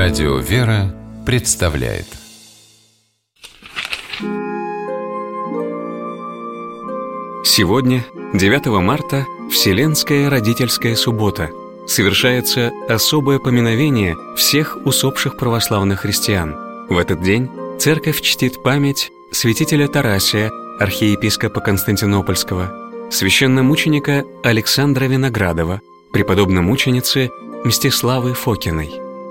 Радио «Вера» представляет. Сегодня, 9 марта, Вселенская родительская суббота, совершается особое поминовение всех усопших православных христиан. В этот день Церковь чтит память святителя Тарасия, архиепископа Константинопольского, священномученика Александра Виноградова, преподобномученицы Мстиславы Фокиной.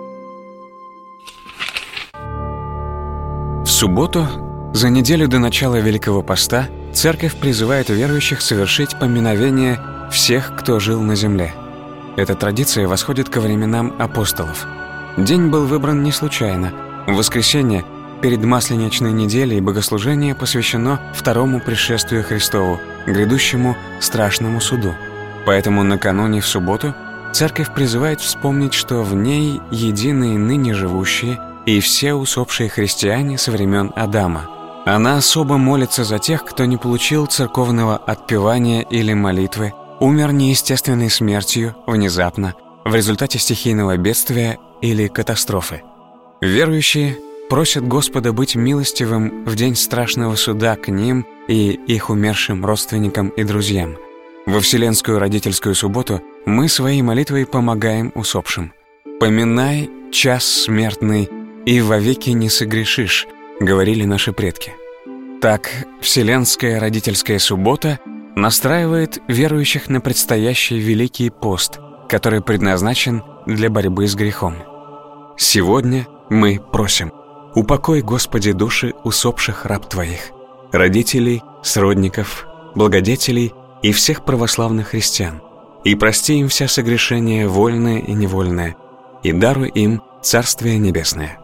В субботу, за неделю до начала Великого Поста, Церковь призывает верующих совершить поминовение всех, кто жил на земле. Эта традиция восходит ко временам апостолов. День был выбран не случайно. В воскресенье, перед Масленичной неделей, богослужение посвящено второму пришествию Христову, грядущему страшному суду. Поэтому накануне в субботу Церковь призывает вспомнить, что в ней едины ныне живущие и все усопшие христиане со времен Адама. Она особо молится за тех, кто не получил церковного отпевания или молитвы, умер неестественной смертью внезапно, в результате стихийного бедствия или катастрофы. Верующие просят Господа быть милостивым в день страшного суда к ним и их умершим родственникам и друзьям. Во Вселенскую родительскую субботу мы своей молитвой помогаем усопшим. «Поминай час смертный, и вовеки не согрешишь», — говорили наши предки. Так, Вселенская родительская суббота настраивает верующих на предстоящий Великий пост, который предназначен для борьбы с грехом. Сегодня мы просим: упокой, Господи, души усопших раб Твоих, родителей, сродников, благодетелей и всех православных христиан, и прости им все согрешения, вольное и невольное, и даруй им Царствие Небесное.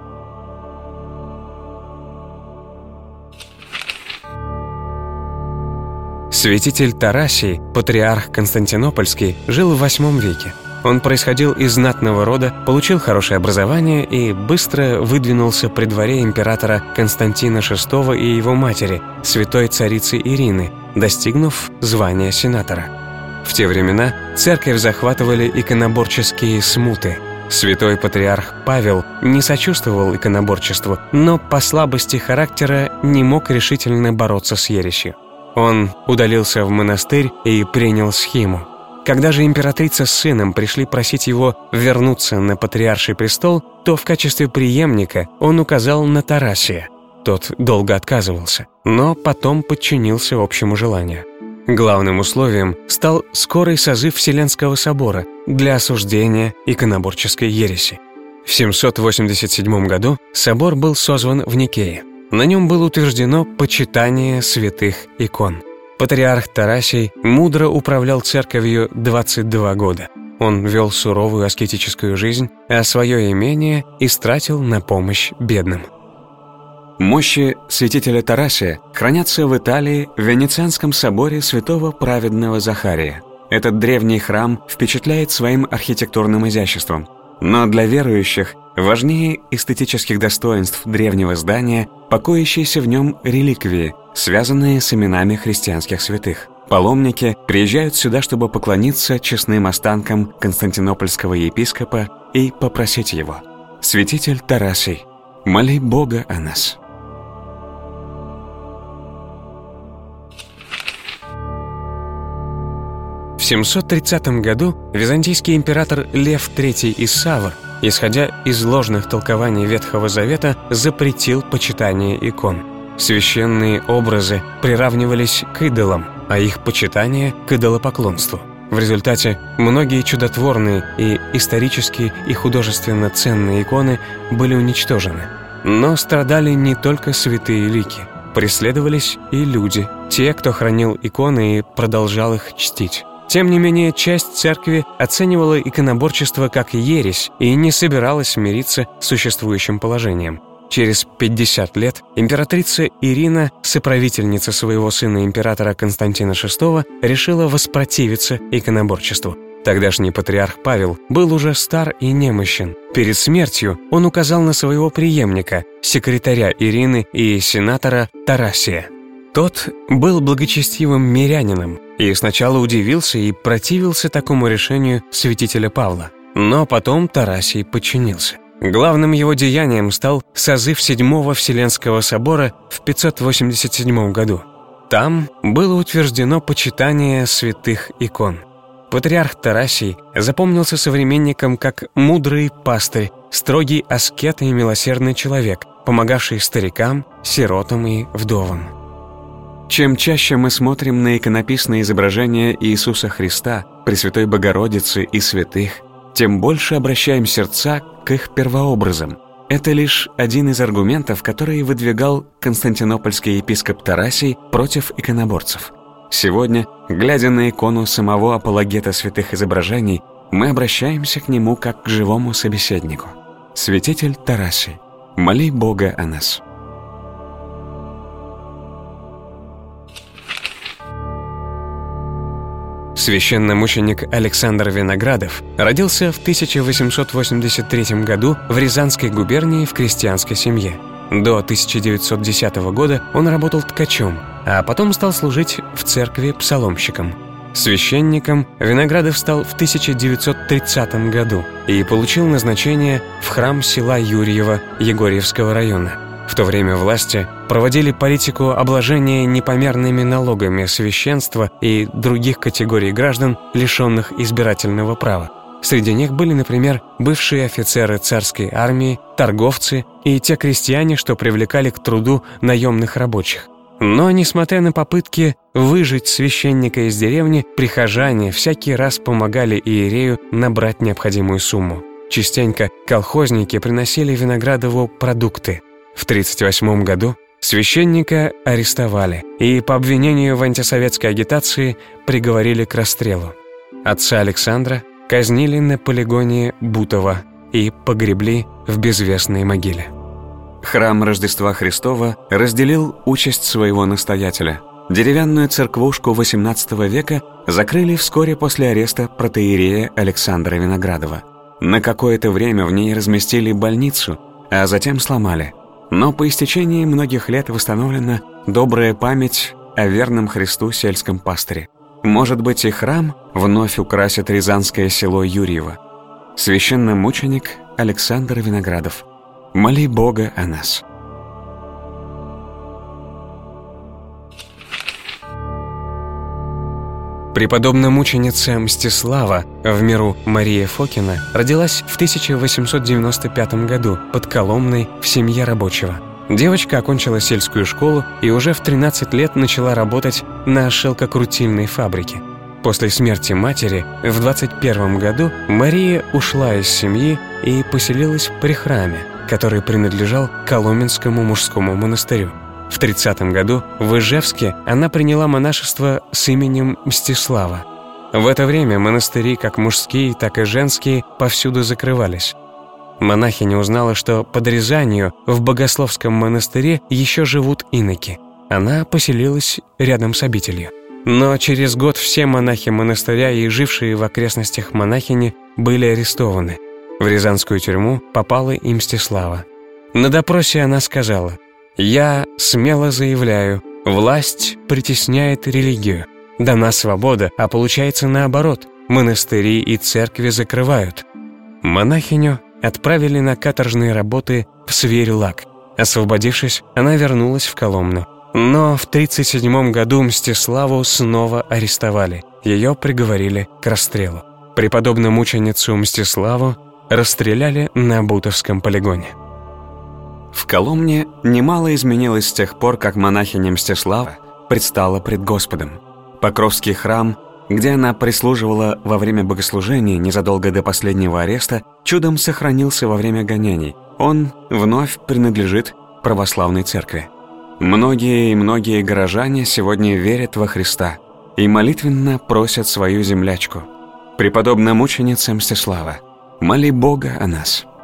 Святитель Тарасий, патриарх Константинопольский, жил в VIII веке. Он происходил из знатного рода, получил хорошее образование и быстро выдвинулся при дворе императора Константина VI и его матери, святой царицы Ирины, достигнув звания сенатора. В те времена церковь захватывали иконоборческие смуты. Святой патриарх Павел не сочувствовал иконоборчеству, но по слабости характера не мог решительно бороться с ересью. Он удалился в монастырь и принял схиму. Когда же императрица с сыном пришли просить его вернуться на патриарший престол, то в качестве преемника он указал на Тарасия. Тот долго отказывался, но потом подчинился общему желанию. Главным условием стал скорый созыв Вселенского собора для осуждения иконоборческой ереси. В 787 году собор был созван в Никее. На нем было утверждено почитание святых икон. Патриарх Тарасий мудро управлял церковью 22 года. Он вел суровую аскетическую жизнь, а свое имение истратил на помощь бедным. Мощи святителя Тарасия хранятся в Италии в Венецианском соборе святого праведного Захария. Этот древний храм впечатляет своим архитектурным изяществом. Но для верующих важнее эстетических достоинств древнего здания покоящиеся в нем реликвии, связанные с именами христианских святых. Паломники приезжают сюда, чтобы поклониться честным останкам константинопольского епископа и попросить его: «Святитель Тарасий, моли Бога о нас». В 730 году византийский император Лев III из Савр, исходя из ложных толкований Ветхого Завета, запретил почитание икон. Священные образы приравнивались к идолам, а их почитание — к идолопоклонству. В результате многие чудотворные и исторически и художественно ценные иконы были уничтожены. Но страдали не только святые лики. Преследовались и люди, те, кто хранил иконы и продолжал их чтить. Тем не менее, часть церкви оценивала иконоборчество как ересь и не собиралась мириться с существующим положением. Через 50 лет императрица Ирина, соправительница своего сына императора Константина VI, решила воспротивиться иконоборчеству. Тогдашний патриарх Павел был уже стар и немощен. Перед смертью он указал на своего преемника, секретаря Ирины и сенатора Тарасия. Тот был благочестивым мирянином и сначала удивился и противился такому решению святителя Павла. Но потом Тарасий подчинился. Главным его деянием стал созыв Седьмого Вселенского собора в 587 году. Там было утверждено почитание святых икон. Патриарх Тарасий запомнился современникам как мудрый пастырь, строгий аскет и милосердный человек, помогавший старикам, сиротам и вдовам. Чем чаще мы смотрим на иконописные изображения Иисуса Христа, Пресвятой Богородицы и святых, тем больше обращаем сердца к их первообразам. Это лишь один из аргументов, которые выдвигал константинопольский епископ Тарасий против иконоборцев. Сегодня, глядя на икону самого апологета святых изображений, мы обращаемся к нему как к живому собеседнику. Святитель Тарасий, моли Бога о нас. Священномученик Александр Виноградов родился в 1883 году в Рязанской губернии в крестьянской семье. До 1910 года он работал ткачом, а потом стал служить в церкви псаломщиком. Священником Виноградов стал в 1930 году и получил назначение в храм села Юрьево Егорьевского района. В то время власти проводили политику обложения непомерными налогами священства и других категорий граждан, лишенных избирательного права. Среди них были, например, бывшие офицеры царской армии, торговцы и те крестьяне, что привлекали к труду наемных рабочих. Но, несмотря на попытки выжить священника из деревни, прихожане всякий раз помогали иерею набрать необходимую сумму. Частенько колхозники приносили Виноградову продукты. В 1938 году священника арестовали и по обвинению в антисоветской агитации приговорили к расстрелу. Отца Александра казнили на полигоне Бутово и погребли в безвестной могиле. Храм Рождества Христова разделил участь своего настоятеля. Деревянную церквушку XVIII века закрыли вскоре после ареста протоиерея Александра Виноградова. На какое-то время в ней разместили больницу, а затем сломали. Но по истечении многих лет восстановлена добрая память о верном Христу сельском пастыре. Может быть, и храм вновь украсит рязанское село Юрьево. Священномученик Александр Виноградов, моли Бога о нас. Преподобно-мученица Мстислава, в миру Мария Фокина, родилась в 1895 году под Коломной в семье рабочего. Девочка окончила сельскую школу и уже в 13 лет начала работать на шелкокрутильной фабрике. После смерти матери в 21 году Мария ушла из семьи и поселилась при храме, который принадлежал Коломенскому мужскому монастырю. В 30 году в Ижевске она приняла монашество с именем Мстислава. В это время монастыри, как мужские, так и женские, повсюду закрывались. Монахиня узнала, что под Рязанью в Богословском монастыре еще живут иноки. Она поселилась рядом с обителью. Но через год все монахи монастыря и жившие в окрестностях монахини были арестованы. В Рязанскую тюрьму попала и Мстислава. На допросе она сказала: «Я смело заявляю, власть притесняет религию. Дана свобода, а получается наоборот. Монастыри и церкви закрывают». Монахиню отправили на каторжные работы в Свирь-Лаг. Освободившись, она вернулась в Коломну. Но в 1937 году Мстиславу снова арестовали. Ее приговорили к расстрелу. Преподобно-мученицу Мстиславу расстреляли на Бутовском полигоне. В Коломне немало изменилось с тех пор, как монахиня Мстислава предстала пред Господом. Покровский храм, где она прислуживала во время богослужений незадолго до последнего ареста, чудом сохранился во время гонений. Он вновь принадлежит православной церкви. Многие и многие горожане сегодня верят во Христа и молитвенно просят свою землячку. Преподобная мученица Мстислава, моли Бога о нас.